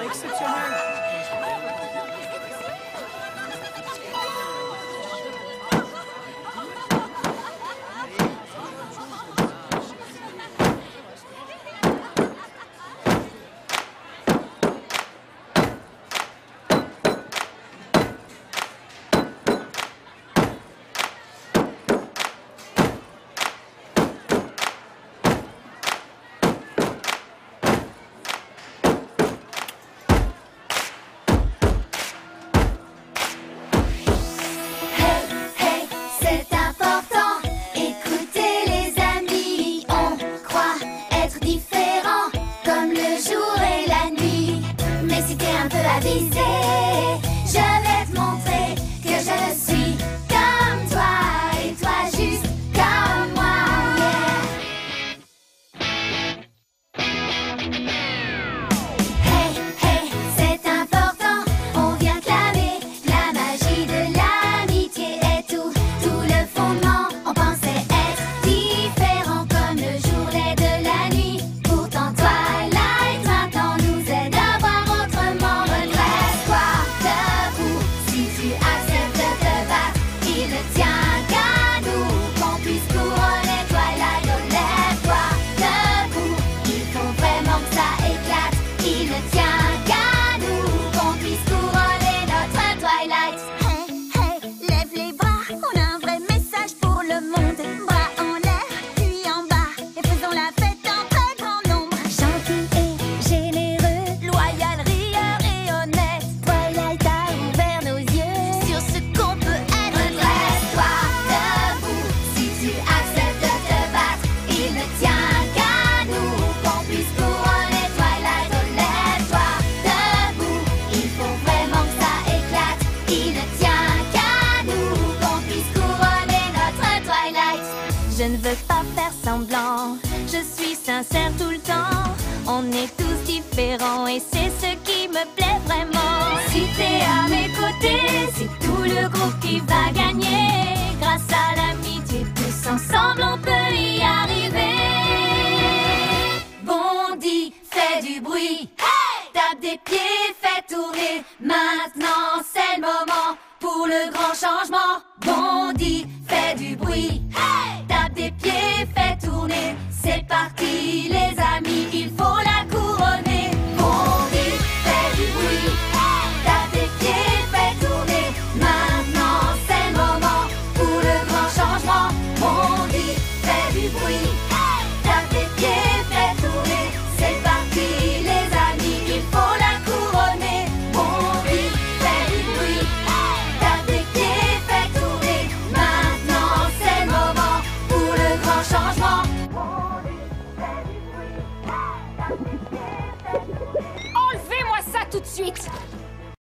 Exceptionnel. Je vais te montrer que je suis comme toi et toi juste comme moi. Hey, hey, c'est important, on vient clamer la magie de l'amitié et tout le fondement. On pensait être différents comme le jour l'est de la nuit. Pourtant Twilight maintenant nous aide à voir autrement. Je ne veux pas faire semblant, je suis sincère tout le temps. On est tous différents et c'est ce qui me plaît vraiment. Si t'es à mes côtés, c'est tout le groupe qui va gagner. Grâce à l'amitié, tous ensemble on peut y arriver. Bondis, fais du bruit, hey! Tape des pieds, fais tourner. Maintenant c'est le moment pour le grand changement. Bondis, fais du bruit, hey! Tape des pieds, fais tourner. C'est parti les amis.